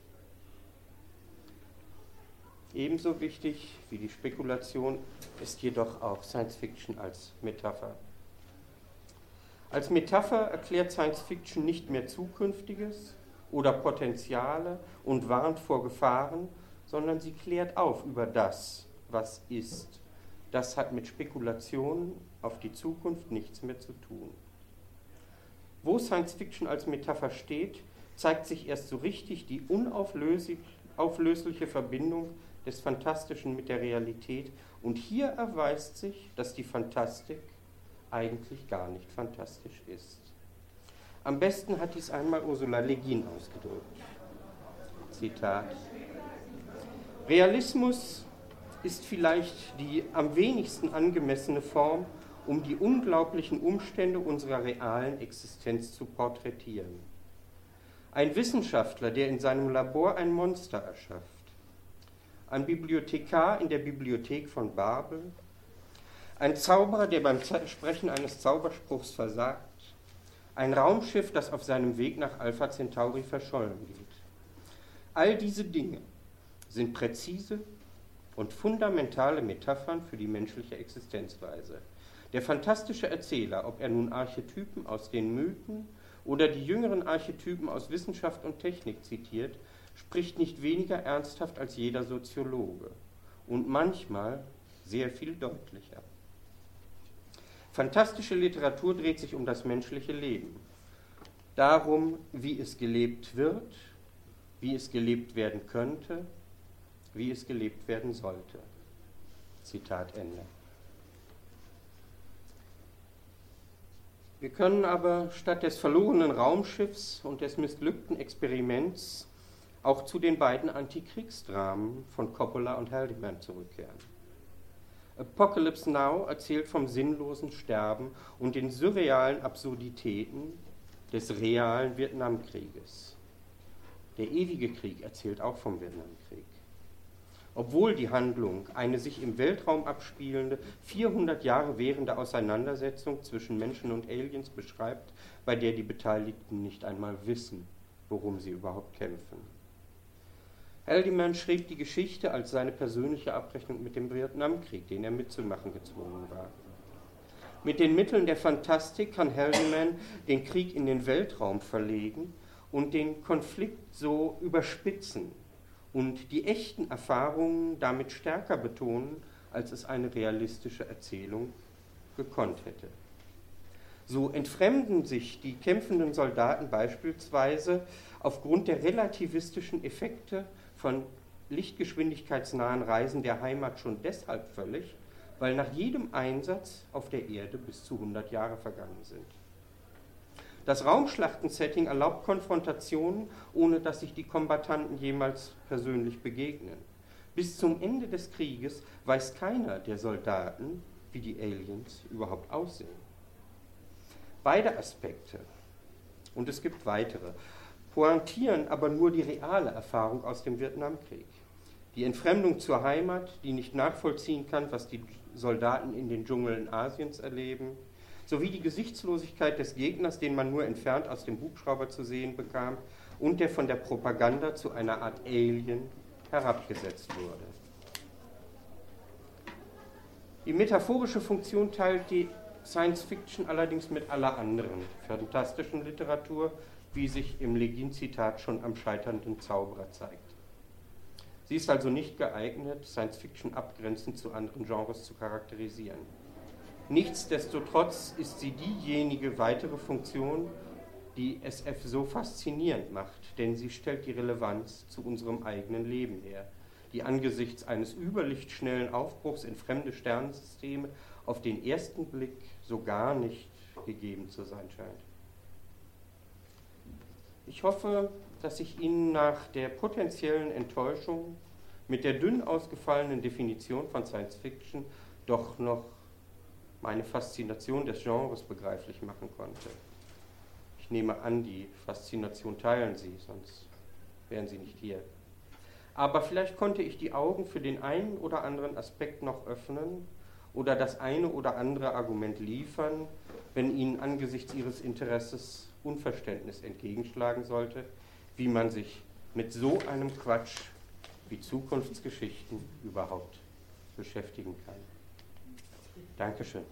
Ebenso wichtig wie die Spekulation ist jedoch auch Science Fiction als Metapher. Als Metapher erklärt Science Fiction nicht mehr Zukünftiges oder Potenziale und warnt vor Gefahren, sondern sie klärt auf über das, was ist. Das hat mit Spekulationen auf die Zukunft nichts mehr zu tun. Wo Science Fiction als Metapher steht, zeigt sich erst so richtig die unauflösliche Verbindung des Fantastischen mit der Realität. Und hier erweist sich, dass die Fantastik eigentlich gar nicht fantastisch ist. Am besten hat dies einmal Ursula Le Guin ausgedrückt. Zitat: Realismus ist vielleicht die am wenigsten angemessene Form, um die unglaublichen Umstände unserer realen Existenz zu porträtieren. Ein Wissenschaftler, der in seinem Labor ein Monster erschafft. Ein Bibliothekar in der Bibliothek von Babel. Ein Zauberer, der beim Sprechen eines Zauberspruchs versagt. Ein Raumschiff, das auf seinem Weg nach Alpha Centauri verschollen geht. All diese Dinge sind präzise und fundamentale Metaphern für die menschliche Existenzweise. Der fantastische Erzähler, ob er nun Archetypen aus den Mythen oder die jüngeren Archetypen aus Wissenschaft und Technik zitiert, spricht nicht weniger ernsthaft als jeder Soziologe und manchmal sehr viel deutlicher. Fantastische Literatur dreht sich um das menschliche Leben, darum, wie es gelebt wird, wie es gelebt werden könnte, wie es gelebt werden sollte. Zitat Ende. Wir können aber statt des verlorenen Raumschiffs und des missglückten Experiments auch zu den beiden Antikriegsdramen von Coppola und Haldeman zurückkehren. Apocalypse Now erzählt vom sinnlosen Sterben und den surrealen Absurditäten des realen Vietnamkrieges. Der ewige Krieg erzählt auch vom Vietnamkrieg. Obwohl die Handlung eine sich im Weltraum abspielende, 400 Jahre währende Auseinandersetzung zwischen Menschen und Aliens beschreibt, bei der die Beteiligten nicht einmal wissen, worum sie überhaupt kämpfen. Haldeman schrieb die Geschichte als seine persönliche Abrechnung mit dem Vietnamkrieg, den er mitzumachen gezwungen war. Mit den Mitteln der Fantastik kann Haldeman den Krieg in den Weltraum verlegen und den Konflikt so überspitzen und die echten Erfahrungen damit stärker betonen, als es eine realistische Erzählung gekonnt hätte. So entfremden sich die kämpfenden Soldaten beispielsweise aufgrund der relativistischen Effekte von lichtgeschwindigkeitsnahen Reisen der Heimat schon deshalb völlig, weil nach jedem Einsatz auf der Erde bis zu 100 Jahre vergangen sind. Das Raumschlachten-Setting erlaubt Konfrontationen, ohne dass sich die Kombattanten jemals persönlich begegnen. Bis zum Ende des Krieges weiß keiner der Soldaten, wie die Aliens überhaupt aussehen. Beide Aspekte, und es gibt weitere, pointieren aber nur die reale Erfahrung aus dem Vietnamkrieg. Die Entfremdung zur Heimat, die nicht nachvollziehen kann, was die Soldaten in den Dschungeln Asiens erleben, sowie die Gesichtslosigkeit des Gegners, den man nur entfernt aus dem Hubschrauber zu sehen bekam und der von der Propaganda zu einer Art Alien herabgesetzt wurde. Die metaphorische Funktion teilt die Science Fiction allerdings mit aller anderen fantastischen Literatur, wie sich im Le Guin-Zitat schon am scheiternden Zauberer zeigt. Sie ist also nicht geeignet, Science Fiction abgrenzend zu anderen Genres zu charakterisieren. Nichtsdestotrotz ist sie diejenige weitere Funktion, die SF so faszinierend macht, denn sie stellt die Relevanz zu unserem eigenen Leben her, die angesichts eines überlichtschnellen Aufbruchs in fremde Sternensysteme auf den ersten Blick so gar nicht gegeben zu sein scheint. Ich hoffe, dass ich Ihnen nach der potenziellen Enttäuschung mit der dünn ausgefallenen Definition von Science Fiction doch noch meine Faszination des Genres begreiflich machen konnte. Ich nehme an, die Faszination teilen Sie, sonst wären Sie nicht hier. Aber vielleicht konnte ich die Augen für den einen oder anderen Aspekt noch öffnen oder das eine oder andere Argument liefern, wenn Ihnen angesichts Ihres Interesses Unverständnis entgegenschlagen sollte, wie man sich mit so einem Quatsch wie Zukunftsgeschichten überhaupt beschäftigen kann. Dankeschön.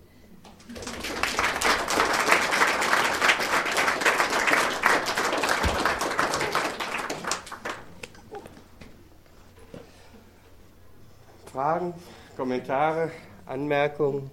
Fragen, Kommentare, Anmerkungen?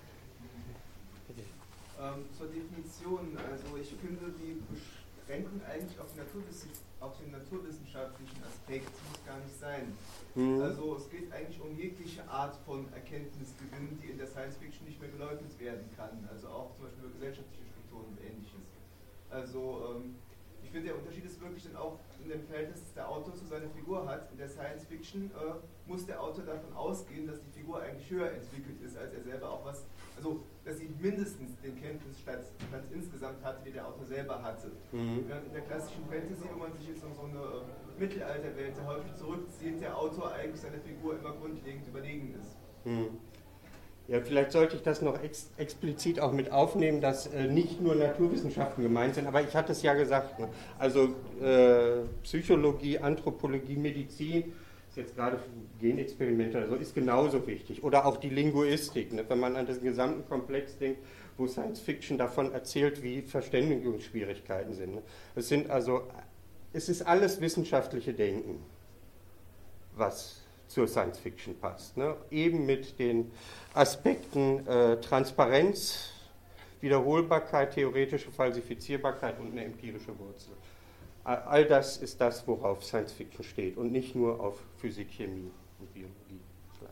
Zur Definition, also ich finde die Beschränkung eigentlich auf den naturwissenschaftlichen Aspekt muss gar nicht sein. Also es geht eigentlich um jegliche Art von Erkenntnisgewinn, die in der Science Fiction nicht mehr geleugnet werden kann, also auch zum Beispiel über gesellschaftliche Strukturen und Ähnliches. Also ich finde, der Unterschied ist wirklich dann auch in dem Verhältnis, das der Autor zu seiner Figur hat. In der Science Fiction muss der Autor davon ausgehen, dass die Figur eigentlich höher entwickelt ist, als er selber auch was, also dass sie mindestens den Kenntnisstand insgesamt hatte, wie der Autor selber hatte. In der klassischen Fantasy, wenn man sich jetzt in so eine Mittelalterwelt häufig zurückzieht, der Autor eigentlich seiner Figur immer grundlegend überlegen ist. Ja, vielleicht sollte ich das noch explizit auch mit aufnehmen, dass nicht nur Naturwissenschaften gemeint sind, aber ich hatte es ja gesagt, ne? Also Psychologie, Anthropologie, Medizin, ist jetzt gerade Genexperimente oder so, ist genauso wichtig. Oder auch die Linguistik, ne? Wenn man an den gesamten Komplex denkt, wo Science Fiction davon erzählt, wie Verständigungsschwierigkeiten sind. Ne? Es ist alles wissenschaftliche Denken, was zur Science Fiction passt. Ne? Eben mit den Aspekten Transparenz, Wiederholbarkeit, theoretische Falsifizierbarkeit und eine empirische Wurzel. All das ist das, worauf Science Fiction steht und nicht nur auf Physik, Chemie und Biologie.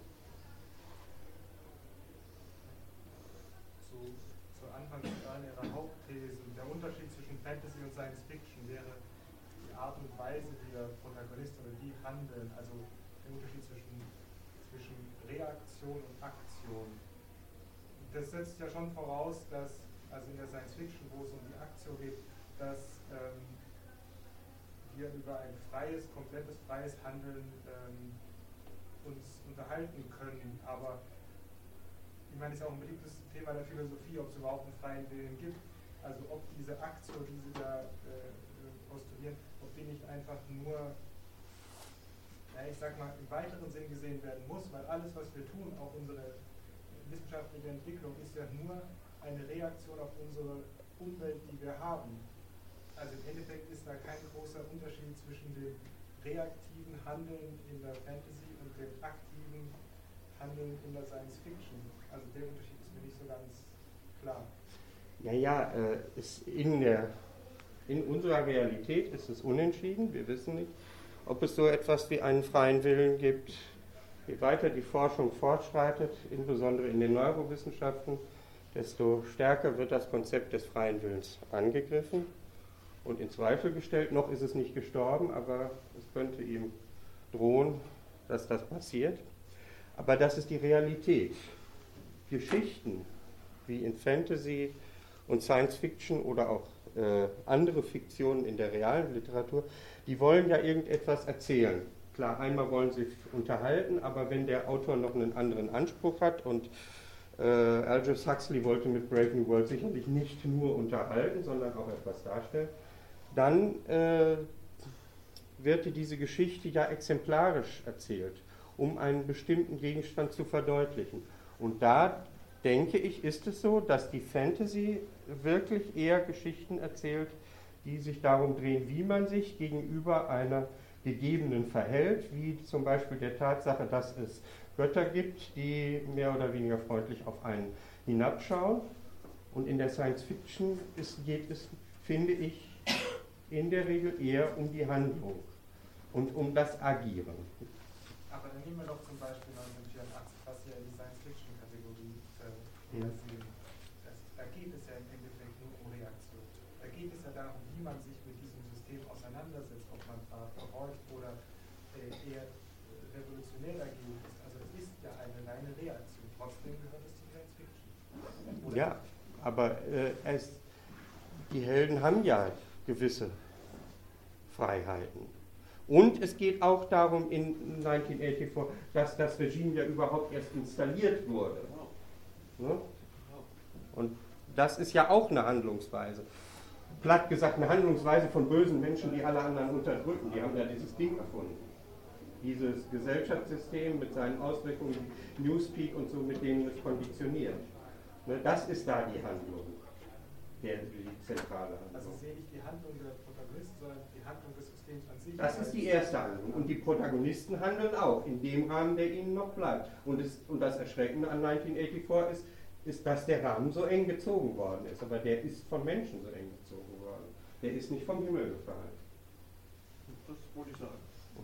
Zur Anfangszahl Ihrer Hauptthesen. Der Unterschied zwischen Fantasy und Science Fiction wäre die Art und Weise, wie der Protagonist oder die handeln, also der Unterschied zwischen Reaktion und Aktion. Das setzt ja schon voraus, dass, also in der Science Fiction, wo es um die Aktion geht, dass wir über ein komplettes freies Handeln uns unterhalten können. Aber ich meine, es ist auch ein beliebtes Thema der Philosophie, ob es überhaupt einen freien Willen gibt. Also ob diese Aktion, die Sie da postulieren, ob die nicht einfach nur, ich sag mal, im weiteren Sinn gesehen werden muss, weil alles, was wir tun, auch unsere wissenschaftliche Entwicklung, ist ja nur eine Reaktion auf unsere Umwelt, die wir haben. Also im Endeffekt ist da kein großer Unterschied zwischen dem reaktiven Handeln in der Fantasy und dem aktiven Handeln in der Science Fiction. Also der Unterschied ist mir nicht so ganz klar. Naja, in unserer Realität ist es unentschieden, wir wissen nicht, ob es so etwas wie einen freien Willen gibt. Je weiter die Forschung fortschreitet, insbesondere in den Neurowissenschaften, desto stärker wird das Konzept des freien Willens angegriffen und in Zweifel gestellt. Noch ist es nicht gestorben, aber es könnte ihm drohen, dass das passiert. Aber das ist die Realität. Geschichten wie in Fantasy und Science Fiction oder auch andere Fiktionen in der realen Literatur, die wollen ja irgendetwas erzählen. Klar, einmal wollen sie sich unterhalten, aber wenn der Autor noch einen anderen Anspruch hat und Aldous Huxley wollte mit Brave New World sicherlich nicht nur unterhalten, sondern auch etwas darstellen, dann wird diese Geschichte ja exemplarisch erzählt, um einen bestimmten Gegenstand zu verdeutlichen. Und da, denke ich, ist es so, dass die Fantasy wirklich eher Geschichten erzählt, die sich darum drehen, wie man sich gegenüber einer gegebenen verhält, wie zum Beispiel der Tatsache, dass es Götter gibt, die mehr oder weniger freundlich auf einen hinabschauen. Und in der Science Fiction geht es finde ich in der Regel eher um die Handlung und um das Agieren. Aber dann nehmen wir doch zum Beispiel 1984, was ja in die Science-Fiction-Kategorie sehen. Da geht es ja im Endeffekt nur um Reaktion. Da geht es ja darum, wie man sich mit diesem System auseinandersetzt, ob man verfolgt oder eher revolutionär dagegen ist. Also es ist ja eine reine Reaktion. Trotzdem gehört es zur Science-Fiction. Ja, aber die Helden haben ja gewisse Freiheiten. Und es geht auch darum in 1984, dass das Regime ja überhaupt erst installiert wurde. Ne? Und das ist ja auch eine Handlungsweise. Platt gesagt, eine Handlungsweise von bösen Menschen, die alle anderen unterdrücken. Die haben ja dieses Ding erfunden. Dieses Gesellschaftssystem mit seinen Auswirkungen, Newspeak und so, mit denen es konditioniert. Ne? Das ist da die Handlung. Die zentrale Handlung. Also sehe ich die Handlung der Protagonisten, sondern die Handlung des Systems an sich. Das ist die erste Handlung. Und die Protagonisten handeln auch in dem Rahmen, der ihnen noch bleibt. Und das Erschreckende an 1984 ist, dass der Rahmen so eng gezogen worden ist. Aber der ist von Menschen so eng gezogen worden. Der ist nicht vom Himmel gefallen. Das wollte ich sagen.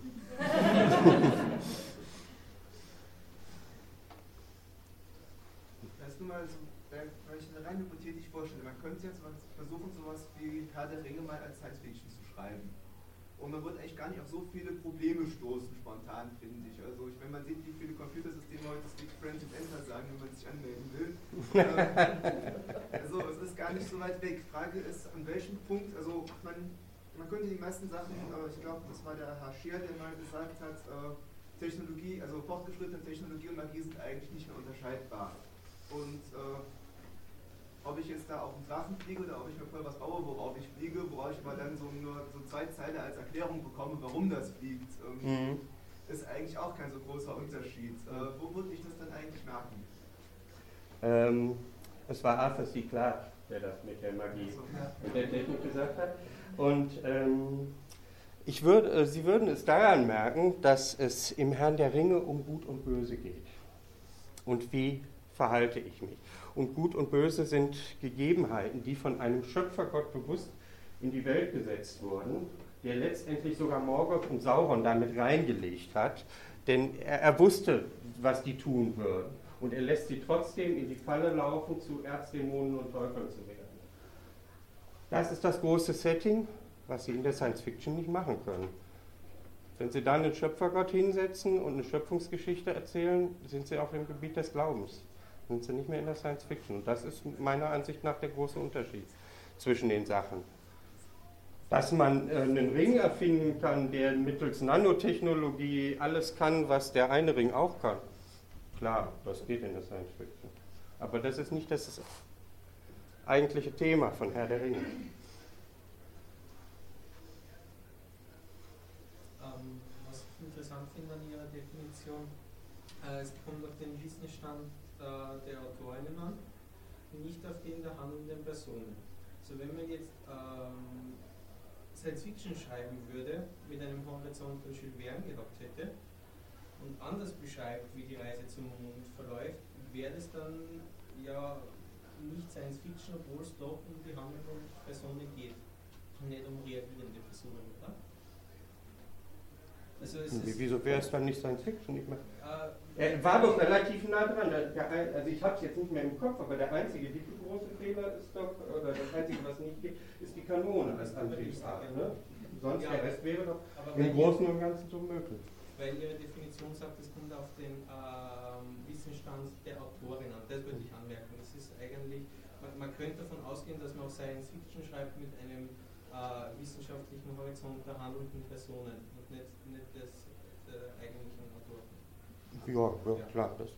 Das ist nun mal so, weil ich eine rein hypothetisch vorstelle. Man könnte jetzt versuchen, sowas wie Herr der Ringe mal als Science-Fiction zu schreiben. Und man wird eigentlich gar nicht auf so viele Probleme stoßen, spontan, finde ich. Also, wenn man sieht, wie viele Computersysteme heute Speak Friends und Enter sagen, wenn man sich anmelden will. Also, es ist gar nicht so weit weg. Frage ist, an welchem Punkt, also, man könnte die meisten Sachen, ich glaube, das war der Herr Scheer, der mal gesagt hat, Technologie, also fortgeschrittene Technologie und Magie sind eigentlich nicht mehr unterscheidbar. Und ob ich jetzt da auf einen Drachen fliege oder ob ich mir voll was baue, worauf ich fliege, worauf ich aber dann nur so 2 Zeilen als Erklärung bekomme, warum das fliegt, ist eigentlich auch kein so großer Unterschied. Wo würde ich das dann eigentlich merken? Es war Arthur C. Clarke, der das mit der Magie und der Technik gesagt hat. Und Sie würden es daran merken, dass es im Herrn der Ringe um Gut und Böse geht. Und wie verhalte ich mich? Und Gut und Böse sind Gegebenheiten, die von einem Schöpfergott bewusst in die Welt gesetzt wurden, der letztendlich sogar Morgoth und Sauron damit reingelegt hat, denn er wusste, was die tun würden. Und er lässt sie trotzdem in die Falle laufen, zu Erzdämonen und Teufeln zu werden. Das ist das große Setting, was Sie in der Science-Fiction nicht machen können. Wenn Sie dann einen Schöpfergott hinsetzen und eine Schöpfungsgeschichte erzählen, sind Sie auf dem Gebiet des Glaubens. Sind Sie nicht mehr in der Science-Fiction. Und das ist meiner Ansicht nach der große Unterschied zwischen den Sachen. Dass man einen Ring erfinden kann, der mittels Nanotechnologie alles kann, was der eine Ring auch kann. Klar, das geht in der Science-Fiction. Aber das ist nicht das eigentliche Thema von Herr der Ringe. Was ich interessant finde an Ihrer Definition, es kommt auf den Wissensstand der Autorinnen an, nicht auf den der handelnden Personen. Also wenn man jetzt Science-Fiction schreiben würde, mit einem Horizont von Jules Verne gehabt hätte und anders beschreibt, wie die Reise zum Mond verläuft, wäre das dann ja nicht Science-Fiction, obwohl es doch um die handelnden Personen geht und nicht um reagierende Personen, oder? Also wieso wäre es dann nicht Science-Fiction? Er war doch relativ nah dran. Also ich habe es jetzt nicht mehr im Kopf, aber der einzige große Fehler ist doch, oder das einzige, was nicht geht, ist die Kanone als Antriebsart. Ne? Sonst ja, der Rest wäre doch im Großen und Ganzen so möglich. Weil Ihre Definition sagt, es kommt auf den Wissensstand der Autorin an. Das würde ich anmerken. Das ist eigentlich, man könnte davon ausgehen, dass man auch Science-Fiction schreibt mit einem wissenschaftlichen Horizont der handelnden Personen und nicht des eigentlichen Autoren. Ja, klar. Ich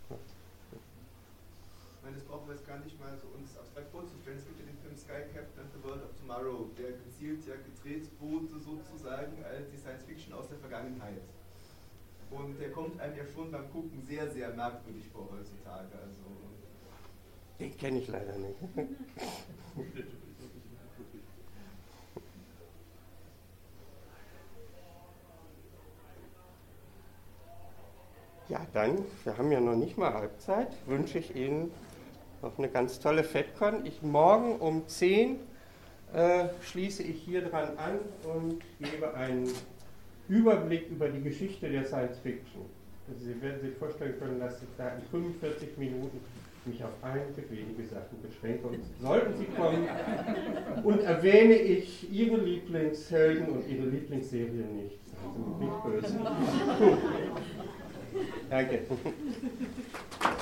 meine, das brauchen wir jetzt gar nicht mal so uns abstrakt vorzustellen. Es gibt ja den Film Sky Captain and the World of Tomorrow, der gezielt ja gedreht wurde sozusagen als die Science-Fiction aus der Vergangenheit. Und der kommt einem ja schon beim Gucken sehr, sehr merkwürdig vor heutzutage. Also den kenne ich leider nicht. Ja, dann, wir haben ja noch nicht mal Halbzeit, wünsche ich Ihnen noch eine ganz tolle FedCon. Morgen um 10 schließe ich hier dran an und gebe einen Überblick über die Geschichte der Science Fiction. Also Sie werden sich vorstellen können, dass ich da in 45 Minuten mich auf einige wenige Sachen beschränke. Und sollten Sie kommen und erwähne ich Ihre Lieblingshelden und Ihre Lieblingsserien nicht. Seien Sie mir nicht böse. Danke.